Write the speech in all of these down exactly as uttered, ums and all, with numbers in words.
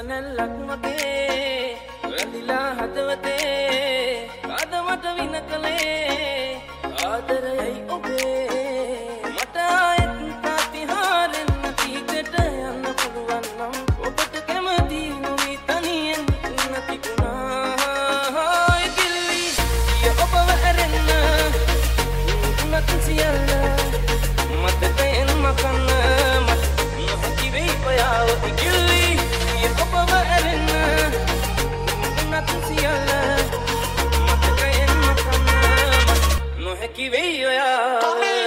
සුවනැල්ලක් මගේ රැඳිලා හදවතේ කාදමට වින කලේ ආදරයයි ඔබේ මට ආයෙත් ප්‍රතිහාරෙන් නැතිකට යන්න පුළුවන් නම් ඔබට කැමති නොවී තනියෙන් නැතිුණා ඉතිලි ඔබව ඇරෙන්න උනත් සියල්ල මතකයෙන් මකන්න නොහැකි වෙයි ඔයාව ඉකිලි ඔබව ඇරෙන්න උනත් සියල්ල මතකයෙන් මකන්න නොහැකි වෙයි ඔයාව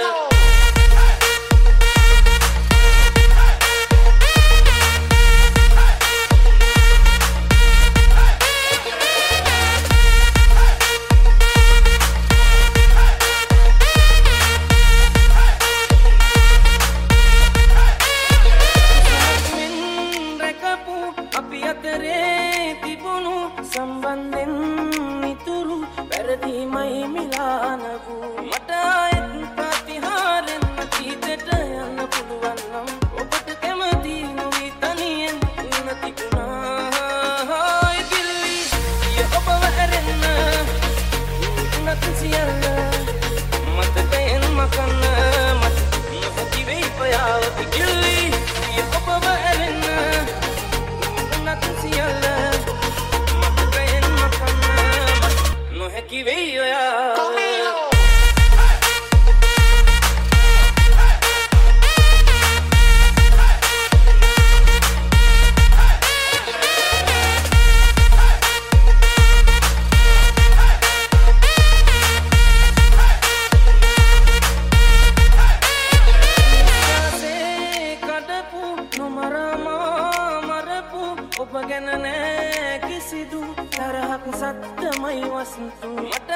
සම්බන්ධෙන් මිතුරු වැරදීමයි මිලානවු මට ආයෙත් ප්‍රතිහාරෙන් අතීතයට යන්න පුළුවන් නම් ඔබට කැමති නොවී තනියෙන් නැතිුණා ඉතිලි ඔබව ඇරෙන්න උනත් සියල්ල මතකයෙන් මකන්න මට නොහැකි වෙයි ඔයාව ඉතිලි ඔබව ඇරෙන්න උනත් සියල්ල නොහැකි වෙයි ඔයාව ඔබ ගැන නෑ කිසිදු තරහක් සත්‍යමයි වස්තු